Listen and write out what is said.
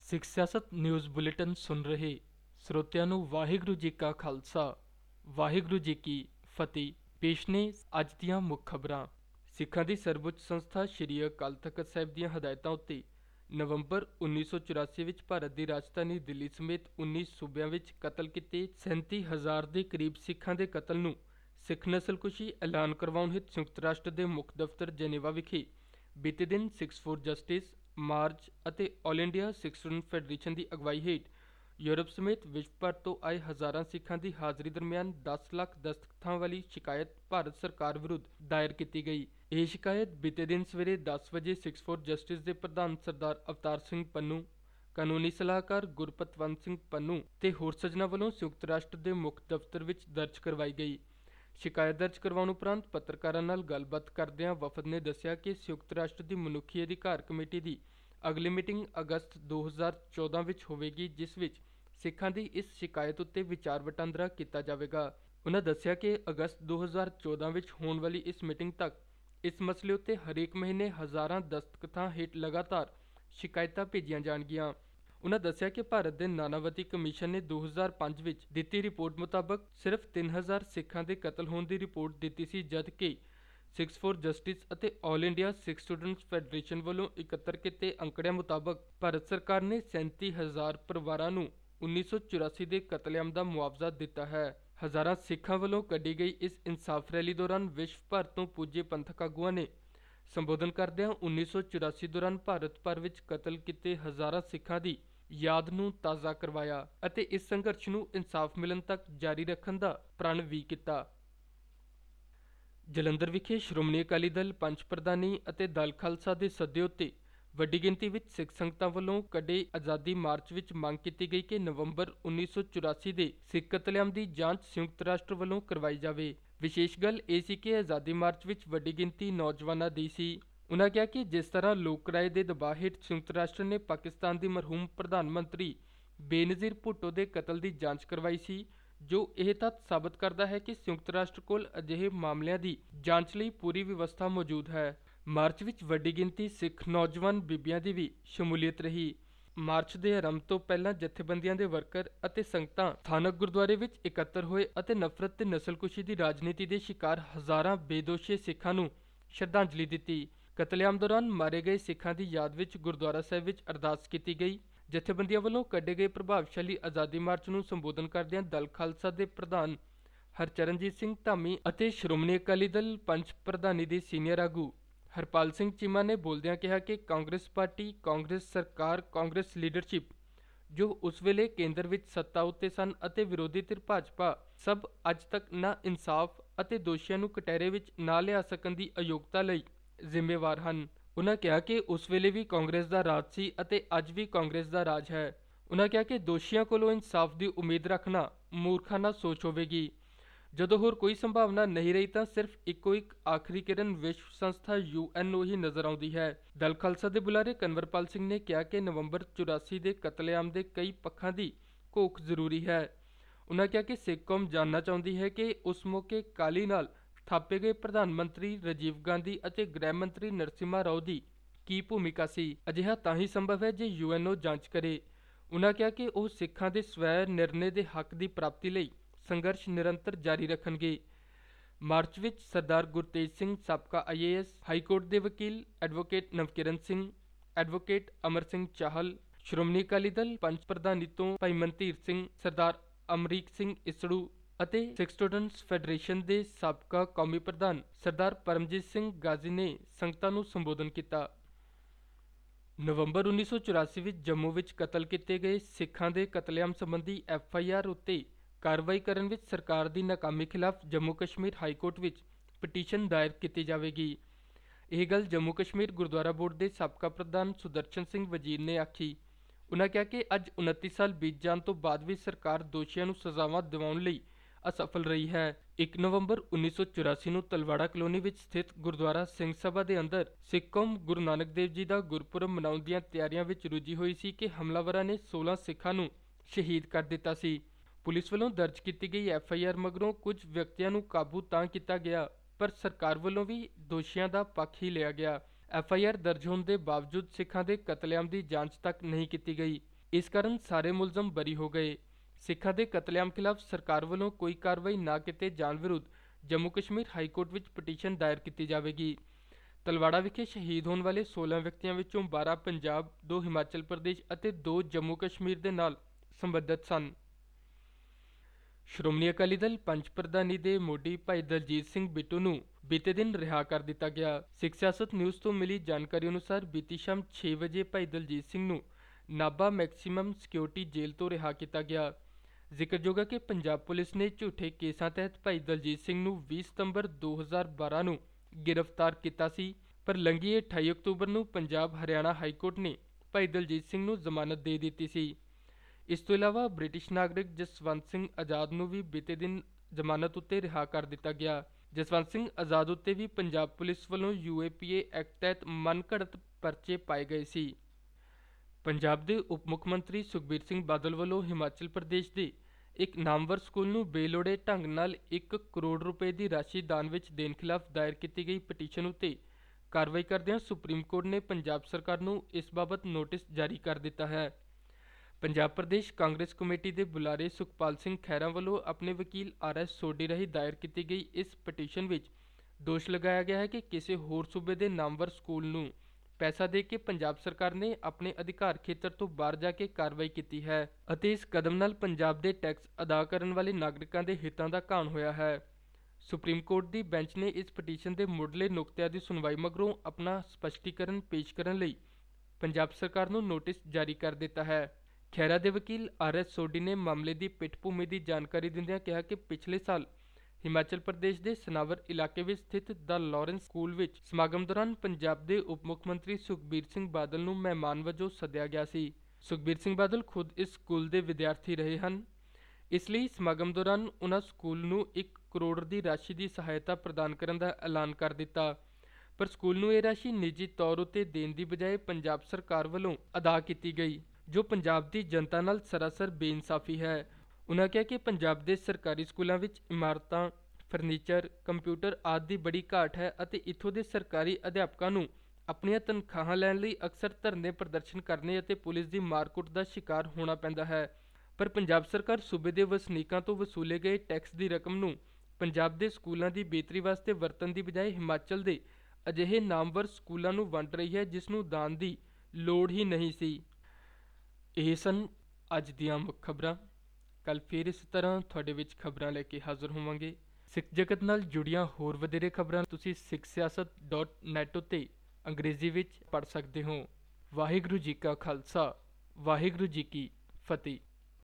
ਸਿੱਖ ਸਿਆਸਤ news bulletin ਸੁਣ ਰਹੇ ਸਰੋਤਿਆਂ ਨੂੰ ਵਾਹਿਗੁਰੂ ਜੀ ਕਾ ਖਾਲਸਾ ਵਾਹਿਗੁਰੂ ਜੀ ਕੀ ਫਤਿਹ। ਪੇਸ਼ ਨੇ ਅੱਜ ਦੀਆਂ ਮੁੱਖ ਖਬਰਾਂ। ਸਿੱਖਾਂ ਦੀ ਸਰਵਉੱਚ ਸੰਸਥਾ ਸ੍ਰੀ ਅਕਾਲ ਤਖਤ ਸਾਹਿਬ ਦੀਆਂ ਹਦਾਇਤਾਂ ਉੱਤੇ ਨਵੰਬਰ 1984 ਵਿੱਚ ਭਾਰਤ ਦੀ ਰਾਜਧਾਨੀ ਦਿੱਲੀ ਸਮੇਤ 19 ਸੂਬਿਆਂ ਵਿੱਚ ਕਤਲ ਕੀਤੇ 37,000 ਦੇ ਕਰੀਬ ਸਿੱਖਾਂ ਦੇ ਕਤਲ ਨੂੰ ਸਿੱਖ ਨਸਲਕੁਸ਼ੀ ਐਲਾਨ ਕਰਵਾਉਣ ਹਿੱਤ ਸੰਯੁਕਤ ਰਾਸ਼ਟਰ ਦੇ ਮੁੱਖ ਦਫ਼ਤਰ ਜਨੇਵਾ ਵਿਖੇ ਬੀਤੇ ਦਿਨ ਸਿੱਖਸ ਫੋਰ ਜਸਟਿਸ ਮਾਰਚ ਅਤੇ all India Sikh student federation ਦੀ ਅਗਵਾਈ ਹੇਠ ਯੂਰਪ ਸਮੇਤ ਵਿਸ਼ਵ ਭਰ ਤੋਂ ਆਏ ਹਜ਼ਾਰਾਂ ਸਿੱਖਾਂ ਦੀ ਹਾਜ਼ਰੀ ਦਰਮਿਆਨ 10 ਲੱਖ ਦਸਤਖਤਾਂ ਵਾਲੀ ਸ਼ਿਕਾਇਤ ਭਾਰਤ ਸਰਕਾਰ ਵਿਰੁੱਧ ਦਾਇਰ ਕੀਤੀ ਗਈ। ਇਹ ਸ਼ਿਕਾਇਤ ਬੀਤੇ ਦਿਨ ਸਵੇਰੇ 10 ਵਜੇ ਸਿੱਖਸ ਫੋਰ ਜਸਟਿਸ ਦੇ ਪ੍ਰਧਾਨ ਸਰਦਾਰ ਅਵਤਾਰ ਸਿੰਘ ਪੰਨੂ, ਕਾਨੂੰਨੀ ਸਲਾਹਕਾਰ ਗੁਰਪਤਵੰਤ ਸਿੰਘ ਪੰਨੂ ਤੇ ਹੋਰ ਸੱਜਣਾਂ ਵੱਲੋਂ ਸੰਯੁਕਤ ਰਾਸ਼ਟਰ ਦੇ ਮੁੱਖ ਦਫ਼ਤਰ ਵਿੱਚ ਦਰਜ ਕਰਵਾਈ ਗਈ। ਸ਼ਿਕਾਇਤ ਦਰਜ ਕਰਵਾਉਣ ਉਪਰੰਤ ਪੱਤਰਕਾਰਾਂ ਨਾਲ ਗੱਲਬਾਤ ਕਰਦਿਆਂ ਵਫਦ ਨੇ ਦੱਸਿਆ ਕਿ ਸੰਯੁਕਤ ਰਾਸ਼ਟਰ ਦੀ ਮਨੁੱਖੀ ਅਧਿਕਾਰ ਕਮੇਟੀ ਦੀ ਅਗਲੀ ਮੀਟਿੰਗ ਅਗਸਤ 2014 ਵਿੱਚ ਹੋਵੇਗੀ, ਜਿਸ ਵਿੱਚ ਸਿੱਖਾਂ ਦੀ ਇਸ ਸ਼ਿਕਾਇਤ ਉੱਤੇ ਵਿਚਾਰ ਵਟਾਂਦਰਾ ਕੀਤਾ ਜਾਵੇਗਾ। ਉਨ੍ਹਾਂ ਦੱਸਿਆ ਕਿ ਅਗਸਤ 2014 ਵਿੱਚ ਹੋਣ ਵਾਲੀ ਇਸ ਮੀਟਿੰਗ ਤੱਕ ਇਸ ਮਸਲੇ ਉੱਤੇ ਹਰੇਕ ਮਹੀਨੇ ਹਜ਼ਾਰਾਂ ਦਸਤਖਤਾਂ ਹੇਠ ਲਗਾਤਾਰ ਸ਼ਿਕਾਇਤਾਂ ਭੇਜੀਆਂ ਜਾਣਗੀਆਂ। ਉਨ੍ਹਾਂ ਦੱਸਿਆ ਕਿ ਭਾਰਤ ਦੇ ਨਾਨਾਵਤੀ ਕਮਿਸ਼ਨ ਨੇ 2005 ਵਿੱਚ ਦਿੱਤੀ ਰਿਪੋਰਟ ਮੁਤਾਬਕ ਸਿਰਫ 3000 ਸਿੱਖਾਂ ਦੇ ਕਤਲ ਹੋਣ ਦੀ ਰਿਪੋਰਟ ਦਿੱਤੀ ਸੀ, ਜਦਕਿ ਸਿੱਖਸ ਫੋਰ ਜਸਟਿਸ ਅਤੇ all India Sikh students federation ਵੱਲੋਂ ਇਕੱਤਰ ਕੀਤੇ ਅੰਕੜਿਆਂ ਮੁਤਾਬਕ ਭਾਰਤ ਸਰਕਾਰ ਨੇ 37,000 ਪਰਿਵਾਰਾਂ ਨੂੰ 1984 ਦੇ ਕਤਲੇਆਮ ਦਾ ਮੁਆਵਜ਼ਾ ਦਿੱਤਾ ਹੈ। ਹਜ਼ਾਰਾਂ ਸਿੱਖਾਂ ਵੱਲੋਂ ਕੱਢੀ ਗਈ ਇਸ ਇਨਸਾਫ ਰੈਲੀ ਦੌਰਾਨ ਵਿਸ਼ਵ ਭਰ ਤੋਂ ਪੁੱਜੇ ਪੰਥਕ ਆਗੂਆਂ ਨੇ ਸੰਬੋਧਨ ਕਰਦਿਆਂ 1984 ਦੌਰਾਨ ਭਾਰਤ ਭਰ ਵਿੱਚ ਕਤਲ ਕੀਤੇ ਹਜ਼ਾਰਾਂ ਸਿੱਖਾਂ ਦੀ ਯਾਦ ਨੂੰ ਤਾਜ਼ਾ ਕਰਵਾਇਆ ਅਤੇ ਇਸ ਸੰਘਰਸ਼ ਨੂੰ ਇਨਸਾਫ ਮਿਲਣ ਤੱਕ ਜਾਰੀ ਰੱਖਣ ਦਾ ਪ੍ਰਣ ਵੀ ਕੀਤਾ। ਜਲੰਧਰ ਵਿਖੇ ਸ਼੍ਰੋਮਣੀ ਅਕਾਲੀ ਦਲ ਪੰਚ ਪ੍ਰਧਾਨੀ ਅਤੇ ਦਲ ਖਾਲਸਾ ਦੇ ਸੱਦੇ ਉੱਤੇ ਵੱਡੀ ਗਿਣਤੀ ਵਿੱਚ ਸਿੱਖ ਸੰਗਤਾਂ ਵੱਲੋਂ ਕੱਢੇ ਆਜ਼ਾਦੀ ਮਾਰਚ ਵਿੱਚ ਮੰਗ ਕੀਤੀ ਗਈ ਕਿ ਨਵੰਬਰ 1984 ਦੇ ਸਿੱਖ ਕਤਲੇਆਮ ਦੀ ਜਾਂਚ ਸੰਯੁਕਤ ਰਾਸ਼ਟਰ ਵੱਲੋਂ ਕਰਵਾਈ ਜਾਵੇ। ਵਿਸ਼ੇਸ਼ ਗੱਲ ਇਹ ਸੀ ਕਿ ਆਜ਼ਾਦੀ ਮਾਰਚ ਵਿੱਚ ਵੱਡੀ ਗਿਣਤੀ ਨੌਜਵਾਨਾਂ ਦੀ ਸੀ। ਉਨ੍ਹਾਂ ਕਿਹਾ ਕਿ ਜਿਸ ਤਰ੍ਹਾਂ ਲੋਕ ਰਾਏ ਦੇ ਦਬਾਅ ਹੇਠ ਸੰਯੁਕਤ ਰਾਸ਼ਟਰ ਨੇ ਪਾਕਿਸਤਾਨ ਦੀ ਮਰਹੂਮ ਪ੍ਰਧਾਨ ਮੰਤਰੀ ਬੇਨਜ਼ੀਰ ਭੁੱਟੋ ਦੇ ਕਤਲ ਦੀ ਜਾਂਚ ਕਰਵਾਈ ਸੀ, ਜੋ ਇਹ ਤੱਥ ਸਾਬਤ ਕਰਦਾ ਹੈ ਕਿ ਸੰਯੁਕਤ ਰਾਸ਼ਟਰ ਕੋਲ ਅਜਿਹੇ ਮਾਮਲਿਆਂ ਦੀ ਜਾਂਚ ਲਈ ਪੂਰੀ ਵਿਵਸਥਾ ਮੌਜੂਦ ਹੈ। ਮਾਰਚ ਵਿੱਚ ਵੱਡੀ ਗਿਣਤੀ ਸਿੱਖ ਨੌਜਵਾਨ ਬੀਬੀਆਂ ਦੀ ਵੀ ਸ਼ਮੂਲੀਅਤ ਰਹੀ। ਮਾਰਚ ਦੇ ਆਰੰਭ ਤੋਂ ਪਹਿਲਾਂ ਜਥੇਬੰਦੀਆਂ ਦੇ ਵਰਕਰ ਅਤੇ ਸੰਗਤਾਂ ਸਥਾਨਕ ਗੁਰਦੁਆਰੇ ਵਿੱਚ ਇਕੱਤਰ ਹੋਏ ਅਤੇ ਨਫ਼ਰਤ ਤੇ ਨਸਲਕੁਸ਼ੀ ਦੀ ਰਾਜਨੀਤੀ ਦੇ ਸ਼ਿਕਾਰ ਹਜ਼ਾਰਾਂ ਬੇਦੋਸ਼ੇ ਸਿੱਖਾਂ ਨੂੰ ਸ਼ਰਧਾਂਜਲੀ ਦਿੱਤੀ। ਕਤਲੇਆਮ ਦੌਰਾਨ ਮਾਰੇ ਗਏ ਸਿੱਖਾਂ ਦੀ ਯਾਦ ਵਿੱਚ ਗੁਰਦੁਆਰਾ ਸਾਹਿਬ ਵਿੱਚ ਅਰਦਾਸ ਕੀਤੀ ਗਈ। ਜਥੇਬੰਦੀਆਂ ਵੱਲੋਂ ਕੱਢੇ ਗਏ ਪ੍ਰਭਾਵਸ਼ਾਲੀ ਆਜ਼ਾਦੀ ਮਾਰਚ ਨੂੰ ਸੰਬੋਧਨ ਕਰਦਿਆਂ ਦਲ ਖਾਲਸਾ ਦੇ ਪ੍ਰਧਾਨ ਹਰਚਰਨਜੀਤ ਸਿੰਘ ਧਾਮੀ ਅਤੇ ਸ਼੍ਰੋਮਣੀ ਅਕਾਲੀ ਦਲ ਪੰਚ ਪ੍ਰਧਾਨੀ ਦੇ ਸੀਨੀਅਰ ਆਗੂ ਹਰਪਾਲ ਸਿੰਘ ਚੀਮਾ ਨੇ ਬੋਲਦਿਆਂ ਕਿਹਾ ਕਿ ਕਾਂਗਰਸ ਪਾਰਟੀ, ਕਾਂਗਰਸ ਸਰਕਾਰ, ਕਾਂਗਰਸ ਲੀਡਰਸ਼ਿਪ ਜੋ ਉਸ ਵੇਲੇ ਕੇਂਦਰ ਵਿੱਚ ਸੱਤਾ ਉੱਤੇ ਸਨ ਅਤੇ ਵਿਰੋਧੀ ਧਿਰ ਭਾਜਪਾ ਸਭ ਅੱਜ ਤੱਕ ਨਾ ਇਨਸਾਫ ਅਤੇ ਦੋਸ਼ੀਆਂ ਨੂੰ ਕਟਹਿਰੇ ਵਿੱਚ ਨਾ ਲਿਆ ਸਕਣ ਦੀ ਅਯੋਗਤਾ ਲਈ ਜ਼ਿੰਮੇਵਾਰ ਹਨ। ਉਨ੍ਹਾਂ ਕਿਹਾ ਕਿ ਉਸ ਵੇਲੇ ਵੀ ਕਾਂਗਰਸ ਦਾ ਰਾਜ ਸੀ ਅਤੇ ਅੱਜ ਵੀ ਕਾਂਗਰਸ ਦਾ ਰਾਜ ਹੈ। ਉਨ੍ਹਾਂ ਕਿਹਾ ਕਿ ਦੋਸ਼ੀਆਂ ਕੋਲੋਂ ਇਨਸਾਫ ਦੀ ਉਮੀਦ ਰੱਖਣਾ ਮੂਰਖਾਨਾ ਸੋਚ ਹੋਵੇਗੀ। ਜਦੋਂ ਹੋਰ ਕੋਈ ਸੰਭਾਵਨਾ ਨਹੀਂ ਰਹੀ ਤਾਂ ਸਿਰਫ ਇੱਕੋ ਇੱਕ ਆਖਰੀ ਕਿਰਨ ਵਿਸ਼ਵ ਸੰਸਥਾ UNO ਹੀ ਨਜ਼ਰ ਆਉਂਦੀ ਹੈ। ਦਲ ਖਾਲਸਾ ਦੇ ਬੁਲਾਰੇ ਕੰਵਰਪਾਲ ਸਿੰਘ ਨੇ ਕਿਹਾ ਕਿ ਨਵੰਬਰ 84 ਦੇ ਕਤਲੇਆਮ ਦੇ ਕਈ ਪੱਖਾਂ ਦੀ ਘੋਖ ਜ਼ਰੂਰੀ ਹੈ। ਉਨ੍ਹਾਂ ਕਿਹਾ ਕਿ ਸਿੱਖ ਕੌਮ ਜਾਣਨਾ ਚਾਹੁੰਦੀ ਹੈ ਕਿ ਉਸ ਮੌਕੇ ਕਾਲੀ ਨਾਲ ਥਾਪੇ ਗਏ ਪ੍ਰਧਾਨ ਮੰਤਰੀ ਰਾਜੀਵ ਗਾਂਧੀ ਅਤੇ ਗ੍ਰਹਿ ਮੰਤਰੀ ਨਰਸਿਮਹਾ ਰਾਓ ਦੀ ਕੀ ਭੂਮਿਕਾ ਸੀ। ਅਜਿਹਾ ਤਾਂ ਹੀ ਸੰਭਵ ਹੈ ਜੇ UNO ਜਾਂਚ ਕਰੇ। ਉਨ੍ਹਾਂ ਕਿਹਾ ਕਿ ਉਹ ਸਿੱਖਾਂ ਦੇ ਸਵੈ ਨਿਰਣੇ ਦੇ ਹੱਕ ਦੀ ਪ੍ਰਾਪਤੀ ਲਈ ਸੰਘਰਸ਼ ਨਿਰੰਤਰ ਜਾਰੀ ਰੱਖਣਗੇ। ਮਾਰਚ ਵਿੱਚ ਸਰਦਾਰ ਗੁਰਤੇਜ ਸਿੰਘ ਸਾਬਕਾ IAS, ਹਾਈਕੋਰਟ ਦੇ ਵਕੀਲ ਐਡਵੋਕੇਟ ਨਵਕਿਰਨ ਸਿੰਘ, ਐਡਵੋਕੇਟ ਅਮਰ ਸਿੰਘ ਚਾਹਲ, ਸ਼੍ਰੋਮਣੀ ਅਕਾਲੀ ਦਲ ਪੰਚ ਪ੍ਰਧਾਨੀ ਤੋਂ ਭਾਈ ਮਨਧੀਰ ਸਿੰਘ, ਸਰਦਾਰ ਅਮਰੀਕ ਸਿੰਘ ਇਸੜੂ ਅਤੇ ਸਿੱਖ ਸਟੂਡੈਂਟਸ ਫੈਡਰੇਸ਼ਨ ਦੇ ਸਾਬਕਾ ਕੌਮੀ ਪ੍ਰਧਾਨ ਸਰਦਾਰ ਪਰਮਜੀਤ ਸਿੰਘ ਗਾਜ਼ੀ ਨੇ ਸੰਗਤਾਂ ਨੂੰ ਸੰਬੋਧਨ ਕੀਤਾ। ਨਵੰਬਰ 1984 ਵਿੱਚ ਜੰਮੂ ਵਿੱਚ ਕਤਲ ਕੀਤੇ ਗਏ ਸਿੱਖਾਂ ਦੇ ਕਤਲੇਆਮ ਸੰਬੰਧੀ FIR ਉੱਤੇ ਕਾਰਵਾਈ ਕਰਨ ਵਿੱਚ ਸਰਕਾਰ ਦੀ ਨਾਕਾਮੀ ਖਿਲਾਫ ਜੰਮੂ ਕਸ਼ਮੀਰ ਹਾਈਕੋਰਟ ਵਿੱਚ ਪਟੀਸ਼ਨ ਦਾਇਰ ਕੀਤੀ ਜਾਵੇਗੀ। ਇਹ ਗੱਲ ਜੰਮੂ ਕਸ਼ਮੀਰ ਗੁਰਦੁਆਰਾ ਬੋਰਡ ਦੇ ਸਾਬਕਾ ਪ੍ਰਧਾਨ ਸੁਦਰਸ਼ਨ ਸਿੰਘ ਵਜ਼ੀਰ ਨੇ ਆਖੀ। ਉਨ੍ਹਾਂ ਕਿਹਾ ਕਿ ਅੱਜ 29 ਸਾਲ ਬੀਤ ਜਾਣ ਤੋਂ ਬਾਅਦ ਵੀ ਸਰਕਾਰ ਦੋਸ਼ੀਆਂ ਨੂੰ ਸਜ਼ਾਵਾਂ ਦਿਵਾਉਣ ਲਈ ਅਸਫਲ ਰਹੀ ਹੈ। 1 ਨਵੰਬਰ 1984 ਨੂੰ ਤਲਵਾੜਾ ਕਲੋਨੀ ਵਿੱਚ ਸਥਿਤ ਗੁਰਦੁਆਰਾ ਸਿੰਘ ਸਭਾ ਦੇ ਅੰਦਰ ਸਿੱਖ ਕੌਮ ਗੁਰੂ ਨਾਨਕ ਦੇਵ ਜੀ ਦਾ ਗੁਰਪੁਰਬ ਮਨਾਉਣ ਦੀਆਂ ਤਿਆਰੀਆਂ ਵਿੱਚ ਰੁੱਝੀ ਹੋਈ ਸੀ ਕਿ ਹਮਲਾਵਰਾਂ ਨੇ 16 ਸਿੱਖਾਂ ਨੂੰ ਸ਼ਹੀਦ ਕਰ ਦਿੱਤਾ ਸੀ। ਪੁਲਿਸ ਵੱਲੋਂ ਦਰਜ ਕੀਤੀ ਗਈ FIR ਮਗਰੋਂ ਕੁਝ ਵਿਅਕਤੀਆਂ ਨੂੰ ਕਾਬੂ ਤਾਂ ਕੀਤਾ ਗਿਆ, ਪਰ ਸਰਕਾਰ ਵੱਲੋਂ ਵੀ ਦੋਸ਼ੀਆਂ ਦਾ ਪੱਖ ਹੀ ਲਿਆ ਗਿਆ। FIR ਦਰਜ ਹੋਣ ਦੇ ਬਾਵਜੂਦ ਸਿੱਖਾਂ ਦੇ ਕਤਲੇਆਮ ਦੀ ਜਾਂਚ ਤੱਕ ਨਹੀਂ ਕੀਤੀ ਗਈ। ਇਸ ਕਾਰਨ ਸਾਰੇ ਮੁਲਜ਼ਮ ਬਰੀ ਹੋ ਗਏ। ਸਿੱਖਾਂ ਦੇ ਕਤਲੇਆਮ ਖਿਲਾਫ ਸਰਕਾਰ ਵੱਲੋਂ ਕੋਈ ਕਾਰਵਾਈ ਨਾ ਕੀਤੇ ਜਾਣ ਵਿਰੁੱਧ ਜੰਮੂ ਕਸ਼ਮੀਰ ਹਾਈ ਕੋਰਟ ਵਿੱਚ ਪਟੀਸ਼ਨ ਦਾਇਰ ਕੀਤੀ ਜਾਵੇਗੀ। ਤਲਵਾੜਾ ਵਿਖੇ ਸ਼ਹੀਦ ਹੋਣ ਵਾਲੇ 16 ਵਿਅਕਤੀਆਂ ਵਿੱਚੋਂ 12 ਪੰਜਾਬ, 2 ਹਿਮਾਚਲ ਪ੍ਰਦੇਸ਼ ਅਤੇ 2 ਜੰਮੂ ਕਸ਼ਮੀਰ ਦੇ ਨਾਲ ਸੰਬੰਧਿਤ ਸਨ। ਸ਼੍ਰੋਮਣੀ ਅਕਾਲੀ ਦਲ ਪੰਚ ਪ੍ਰਧਾਨੀ ਦੇ ਮੋਢੀ ਭਾਈ ਦਲਜੀਤ ਸਿੰਘ ਬਿੱਟੂ ਨੂੰ ਬੀਤੇ ਦਿਨ ਰਿਹਾ ਕਰ ਦਿੱਤਾ ਗਿਆ। ਸਿੱਖ ਸਿਆਸਤ ਨਿਊਜ਼ ਤੋਂ ਮਿਲੀ ਜਾਣਕਾਰੀ ਅਨੁਸਾਰ ਬੀਤੀ ਸ਼ਾਮ 6 ਵਜੇ ਭਾਈ ਦਲਜੀਤ ਸਿੰਘ ਨੂੰ ਨਾਭਾ ਮੈਕਸੀਮਮ ਸਿਕਿਉਰਿਟੀ ਜੇਲ੍ਹ ਤੋਂ ਰਿਹਾ ਕੀਤਾ ਗਿਆ। ਜ਼ਿਕਰਯੋਗ ਹੈ ਕਿ ਪੰਜਾਬ ਪੁਲਿਸ ਨੇ ਝੂਠੇ ਕੇਸਾਂ ਤਹਿਤ ਭਾਈ ਦਲਜੀਤ ਸਿੰਘ ਨੂੰ 20 ਸਤੰਬਰ 2012 ਨੂੰ ਗ੍ਰਿਫਤਾਰ ਕੀਤਾ ਸੀ, ਪਰ ਲੰਘੀ 28 ਅਕਤੂਬਰ ਨੂੰ ਪੰਜਾਬ ਹਰਿਆਣਾ ਹਾਈ ਕੋਰਟ ਨੇ ਭਾਈ ਦਲਜੀਤ ਸਿੰਘ ਨੂੰ ਜ਼ਮਾਨਤ ਦੇ ਦਿੱਤੀ ਸੀ। ਇਸ ਤੋਂ ਇਲਾਵਾ ਬ੍ਰਿਟਿਸ਼ ਨਾਗਰਿਕ ਜਸਵੰਤ ਸਿੰਘ ਆਜ਼ਾਦ ਨੂੰ ਵੀ ਬੀਤੇ ਦਿਨ ਜ਼ਮਾਨਤ ਉੱਤੇ ਰਿਹਾ ਕਰ ਦਿੱਤਾ ਗਿਆ। ਜਸਵੰਤ ਸਿੰਘ ਆਜ਼ਾਦ ਉੱਤੇ ਵੀ ਪੰਜਾਬ ਪੁਲਿਸ ਵੱਲੋਂ UAPA ਐਕਟ ਤਹਿਤ ਮਨਘੜਤ ਪਰਚੇ ਪਾਏ ਗਏ ਸੀ। ਪੰਜਾਬ ਦੇ ਉਪ ਮੁੱਖ ਮੰਤਰੀ ਸੁਖਬੀਰ ਸਿੰਘ ਬਾਦਲ ਵੱਲੋਂ ਹਿਮਾਚਲ ਪ੍ਰਦੇਸ਼ ਦੇ ਇੱਕ ਨਾਮਵਰ ਸਕੂਲ ਨੂੰ ਬੇਲੋੜੇ ਢੰਗ ਨਾਲ 1 ਕਰੋੜ ਰੁਪਏ ਦੀ ਰਾਸ਼ੀ ਦਾਨ ਵਿੱਚ ਦੇਣ ਖਿਲਾਫ ਦਾਇਰ ਕੀਤੀ ਗਈ ਪਟੀਸ਼ਨ ਉੱਤੇ ਕਾਰਵਾਈ ਕਰਦਿਆਂ ਸੁਪਰੀਮ ਕੋਰਟ ਨੇ ਪੰਜਾਬ ਸਰਕਾਰ ਨੂੰ ਇਸ ਬਾਬਤ ਨੋਟਿਸ ਜਾਰੀ ਕਰ ਦਿੱਤਾ ਹੈ। ਪੰਜਾਬ ਪ੍ਰਦੇਸ਼ ਕਾਂਗਰਸ ਕਮੇਟੀ ਦੇ ਬੁਲਾਰੇ ਸੁਖਪਾਲ ਸਿੰਘ ਖਹਿਰਾ ਵੱਲੋਂ ਆਪਣੇ ਵਕੀਲ RS ਸੋਢੀ ਰਾਹੀਂ ਦਾਇਰ ਕੀਤੀ ਗਈ ਇਸ ਪਟੀਸ਼ਨ ਵਿੱਚ ਦੋਸ਼ ਲਗਾਇਆ ਗਿਆ ਹੈ ਕਿ ਕਿਸੇ ਹੋਰ ਸੂਬੇ ਦੇ ਨਾਮਵਰ ਸਕੂਲ ਨੂੰ ਪੈਸਾ ਦੇ ਕੇ ਪੰਜਾਬ ਸਰਕਾਰ ਨੇ ਆਪਣੇ ਅਧਿਕਾਰ ਖੇਤਰ ਤੋਂ ਬਾਹਰ ਜਾ ਕੇ ਕਾਰਵਾਈ ਕੀਤੀ ਹੈ ਅਤੇ ਇਸ ਕਦਮ ਨਾਲ ਪੰਜਾਬ ਦੇ ਟੈਕਸ ਅਦਾ ਕਰਨ ਵਾਲੇ ਨਾਗਰਿਕਾਂ ਦੇ ਹਿੱਤਾਂ ਦਾ ਘਾਣ ਹੋਇਆ ਹੈ। ਸੁਪਰੀਮ ਕੋਰਟ ਦੀ ਬੈਂਚ ਨੇ ਇਸ ਪਟੀਸ਼ਨ ਦੇ ਮੁੱਢਲੇ ਨੁਕਤਿਆਂ ਦੀ ਸੁਣਵਾਈ ਮਗਰੋਂ ਆਪਣਾ ਸਪਸ਼ਟੀਕਰਨ ਪੇਸ਼ ਕਰਨ ਲਈ ਪੰਜਾਬ ਸਰਕਾਰ ਨੂੰ ਨੋਟਿਸ ਜਾਰੀ ਕਰ ਦਿੱਤਾ ਹੈ। ਖਹਿਰਾ ਦੇ ਵਕੀਲ RS ਸੋਢੀ ਨੇ ਮਾਮਲੇ ਦੀ ਪਿੱਠਭੂਮੀ ਦੀ ਜਾਣਕਾਰੀ ਦਿੰਦਿਆਂ ਕਿਹਾ ਕਿ ਪਿਛਲੇ ਸਾਲ ਹਿਮਾਚਲ ਪ੍ਰਦੇਸ਼ ਦੇ ਸਨਾਵਰ ਇਲਾਕੇ ਵਿੱਚ ਸਥਿਤ ਦ ਲਾਰੈਂਸ ਸਕੂਲ ਵਿੱਚ ਸਮਾਗਮ ਦੌਰਾਨ ਪੰਜਾਬ ਦੇ ਉਪ ਮੁੱਖ ਮੰਤਰੀ ਸੁਖਬੀਰ ਸਿੰਘ ਬਾਦਲ ਨੂੰ ਮਹਿਮਾਨ ਵਜੋਂ ਸੱਦਿਆ ਗਿਆ ਸੀ। ਸੁਖਬੀਰ ਸਿੰਘ ਬਾਦਲ ਖੁਦ ਇਸ ਸਕੂਲ ਦੇ ਵਿਦਿਆਰਥੀ ਰਹੇ ਹਨ, ਇਸ ਲਈ ਸਮਾਗਮ ਦੌਰਾਨ ਉਨ੍ਹਾਂ ਸਕੂਲ ਨੂੰ 1 ਕਰੋੜ ਦੀ ਰਾਸ਼ੀ ਦੀ ਸਹਾਇਤਾ ਪ੍ਰਦਾਨ ਕਰਨ ਦਾ ਐਲਾਨ ਕਰ ਦਿੱਤਾ, ਪਰ ਸਕੂਲ ਨੂੰ ਇਹ ਰਾਸ਼ੀ ਨਿੱਜੀ ਤੌਰ ਉੱਤੇ ਦੇਣ ਦੀ ਬਜਾਏ ਪੰਜਾਬ ਸਰਕਾਰ ਵੱਲੋਂ ਅਦਾ ਕੀਤੀ ਗਈ, ਜੋ ਪੰਜਾਬ ਦੀ ਜਨਤਾ ਨਾਲ ਸਰਾਸਰ ਬੇਇਨਸਾਫੀ ਹੈ। ਉਨ੍ਹਾਂ ਕਿਹਾ ਕਿ ਪੰਜਾਬ ਦੇ ਸਰਕਾਰੀ ਸਕੂਲਾਂ ਵਿੱਚ ਇਮਾਰਤਾਂ, ਫਰਨੀਚਰ, ਕੰਪਿਊਟਰ ਆਦਿ ਦੀ ਬੜੀ ਘਾਟ ਹੈ ਅਤੇ ਇੱਥੋਂ ਦੇ ਸਰਕਾਰੀ ਅਧਿਆਪਕਾਂ ਨੂੰ ਆਪਣੀਆਂ ਤਨਖਾਹਾਂ ਲੈਣ ਲਈ ਅਕਸਰ ਧਰਨੇ ਪ੍ਰਦਰਸ਼ਨ ਕਰਨੇ ਅਤੇ ਪੁਲਿਸ ਦੀ ਮਾਰਕੁੱਟ ਦਾ ਸ਼ਿਕਾਰ ਹੋਣਾ ਪੈਂਦਾ ਹੈ। ਪਰ ਪੰਜਾਬ ਸਰਕਾਰ ਸੂਬੇ ਦੇ ਵਸਨੀਕਾਂ ਤੋਂ ਵਸੂਲੇ ਗਏ ਟੈਕਸ ਦੀ ਰਕਮ ਨੂੰ ਪੰਜਾਬ ਦੇ ਸਕੂਲਾਂ ਦੀ ਬਿਹਤਰੀ ਵਾਸਤੇ ਵਰਤਣ ਦੀ ਬਜਾਏ ਹਿਮਾਚਲ ਦੇ ਅਜਿਹੇ ਨਾਮਵਰ ਸਕੂਲਾਂ ਨੂੰ ਵੰਡ ਰਹੀ ਹੈ ਜਿਸ ਨੂੰ ਦਾਨ ਦੀ ਲੋੜ ਹੀ ਨਹੀਂ ਸੀ। ਇਹ ਸਨ ਅੱਜ ਦੀਆਂ ਮੁੱਖ ਖਬਰਾਂ। ਕੱਲ ਫਿਰ ਇਸ ਤਰ੍ਹਾਂ ਤੁਹਾਡੇ ਵਿੱਚ ਖਬਰਾਂ ਲੈ ਕੇ ਹਾਜ਼ਰ ਹੋਵਾਂਗੇ। ਸਿੱਖ ਜਗਤ ਨਾਲ ਜੁੜੀਆਂ ਹੋਰ ਵਧੇਰੇ ਖਬਰਾਂ ਤੁਸੀਂ sikhsiasat.net ਉੱਤੇ ਅੰਗਰੇਜ਼ੀ ਵਿੱਚ ਪੜ੍ਹ ਸਕਦੇ ਹੋ। ਵਾਹਿਗੁਰੂ ਜੀ ਕਾ ਖਾਲਸਾ, ਵਾਹਿਗੁਰੂ ਜੀ ਕੀ ਫਤਿਹ।